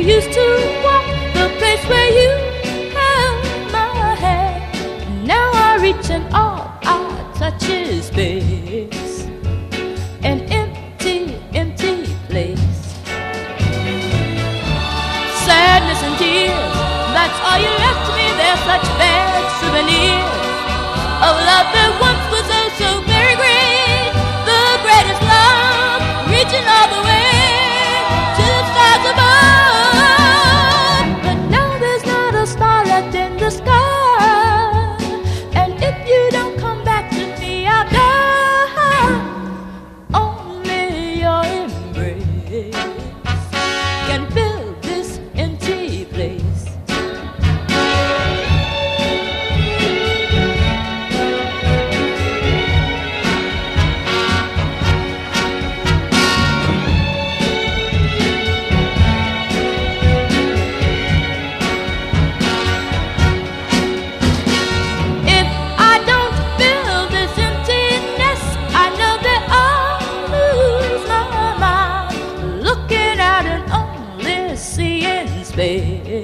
used to walk, the place where you held my hand. Now I reach and all I touch is space, an empty, empty place. Sadness and tears, that's all you left me. They're such bad souvenirs of love that once was oh so very great. The greatest love, reaching all the way to the stars above. But now there's not a star left in the sky, and if you don't come back to me, I'll die. Only your embrace can fill this empty place. Space.